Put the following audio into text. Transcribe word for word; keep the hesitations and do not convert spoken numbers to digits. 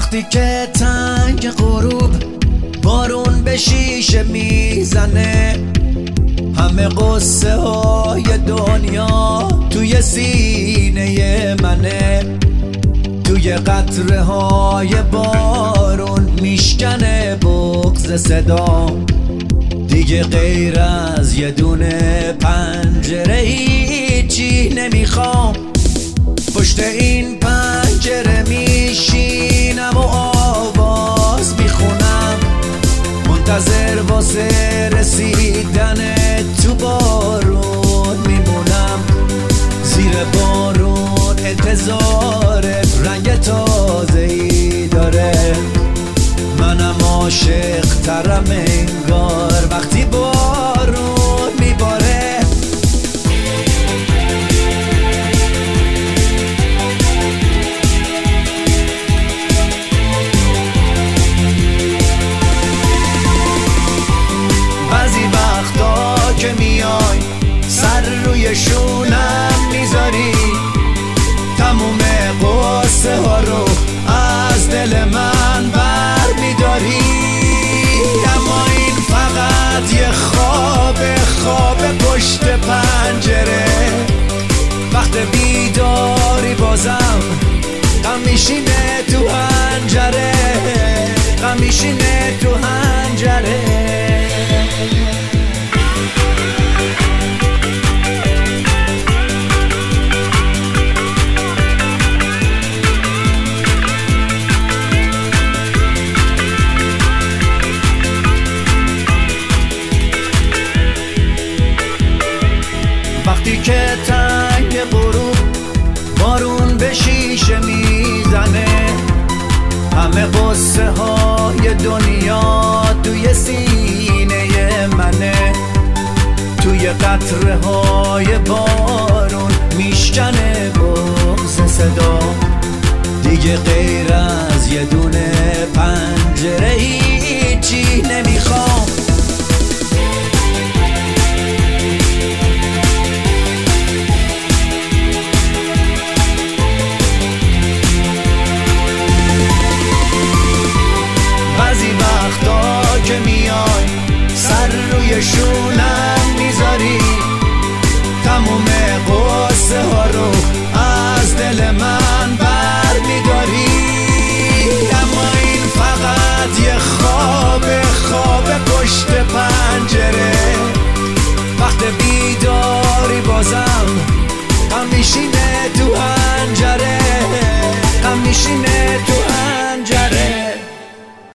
وقتی که تنگ غروب بارون به شیشه میزنه، همه قصه های دنیا توی سینه منه، توی قطره های بارون میشکنه بغض صدا. دیگه غیر از یه دونه پنجره هیچی نمیخوام، پشت این پنجره میشینم و آواز میخونم، منتظر واسه رسیدن تو بارون میمونم. زیر بارون انتظار رنگ تازه‌ای داره، منم عاشق ترم انگار وقتی بارون میباره. بعضی وقتا که میای سر روی شونم میذاری، تموم قصه ها رو از دل من بر میداری. اما این فقط یه خواب خواب پشت پنجره، وقت بیداری بازم غم میشینه تو حنجره، غم میشینه تو حنجره. وقتی که تنگ غروب بارون به شیشه میزنه، همه قصه های دنیا توی سینه منه، توی قطره های بارون میشکنه بغض صدا. دیگه غیر از یه دونه پنجره هیچی نمیخوام، که میای سر روی شونم میذاری، تموم قصه ها رو از دل من بر میداری. اما این فقط یه خواب خواب پشت پنجره، وقت بیداری بازم غم میشینه تو حنجره، غم میشینه تو